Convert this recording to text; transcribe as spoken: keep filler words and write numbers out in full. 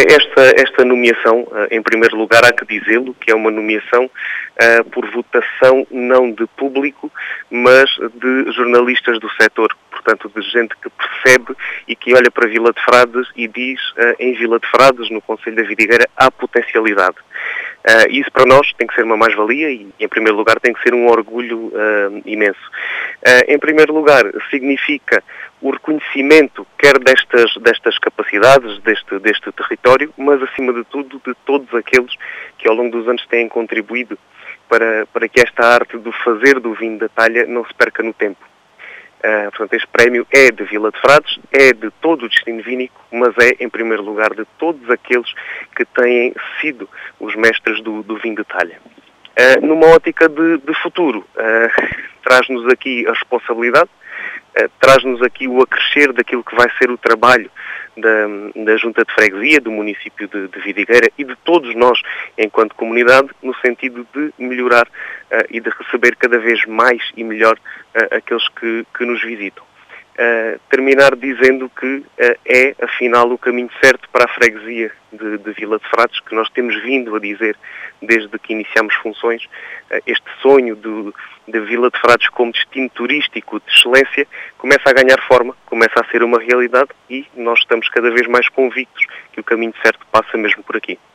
esta, esta nomeação, em primeiro lugar, há que dizê-lo, que é uma nomeação uh, por votação não de público, mas de jornalistas do setor. Portanto, de gente que percebe e que olha para Vila de Frades e diz, uh, em Vila de Frades, no Concelho da Vidigueira, há potencialidade. Uh, isso para nós tem que ser uma mais-valia e, em primeiro lugar, tem que ser um orgulho uh, imenso. Uh, em primeiro lugar, significa o reconhecimento, quer destas, destas capacidades, deste, deste território, mas, acima de tudo, de todos aqueles que, ao longo dos anos, têm contribuído para, para que esta arte do fazer do vinho da talha não se perca no tempo. Uh, portanto, este prémio é de Vila de Frades, é de todo o destino vínico, mas é, em primeiro lugar, de todos aqueles que têm sido os mestres do, do vinho de talha. Uh, numa ótica de, de futuro, uh, traz-nos aqui a responsabilidade, uh, traz-nos aqui o acrescer daquilo que vai ser o trabalho da, da Junta de Freguesia, do município de, de Vidigueira e de todos nós, enquanto comunidade, no sentido de melhorar uh, e de receber cada vez mais e melhor uh, aqueles que, que nos visitam. Uh, terminar dizendo que uh, é, afinal, o caminho certo para a freguesia de, de Vila de Frades, que nós temos vindo a dizer desde que iniciamos funções. Uh, este sonho de, de Vila de Frades como destino turístico de excelência começa a ganhar forma, começa a ser uma realidade e nós estamos cada vez mais convictos que o caminho certo passa mesmo por aqui.